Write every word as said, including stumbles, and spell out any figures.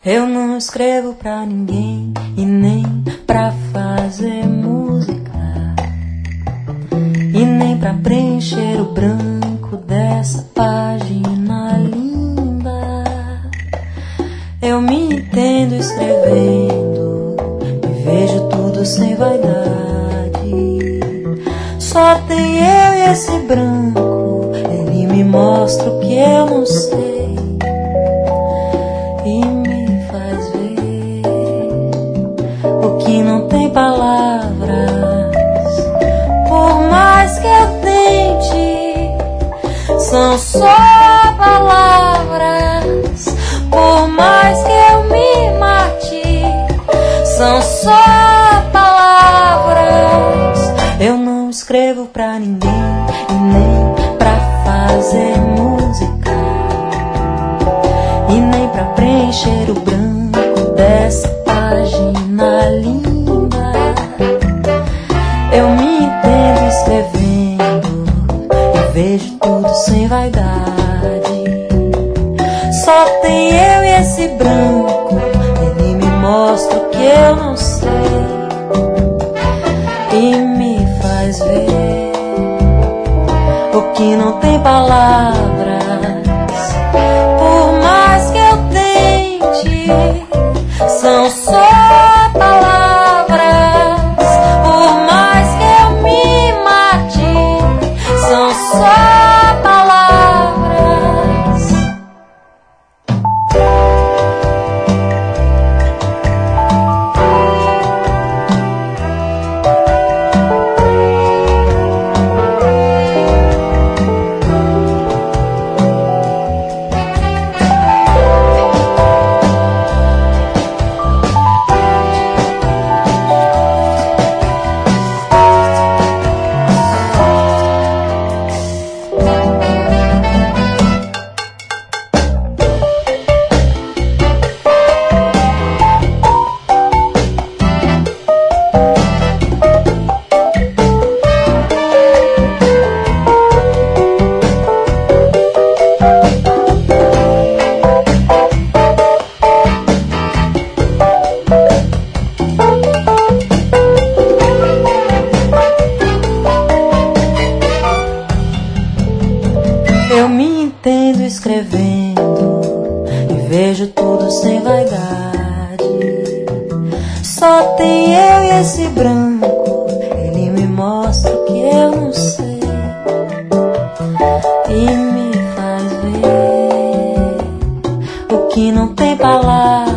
Eu não escrevo pra ninguém e nem pra fazer música, e nem pra preencher o branco dessa página linda. Eu me entendo escrevendo e vejo tudo sem vaidade. Só tem eu e esse branco, ele me mostra o que eu não sei e me faz ver o que não tem palavras. Por mais que eu tente, são só palavras. Por mais que eu me mate, são só palavras. Eu não escrevo pra ninguém e nem pra fazer música, e nem pra preencher o branco dessa página linda. Eu me entendo escrevendo e vejo tudo sem vaidade. Só tem eu e esse branco, ele me mostra o que eu não sei e me faz ver o que não tem palavras. Por mais que eu tente, são só palavras. Por mais que eu me mate, são só palavras. Eu me entendo escrevendo e vejo tudo sem vaidade. Só tem eu e esse branco, ele me mostra o que eu não sei e me faz ver o que não tem palavras.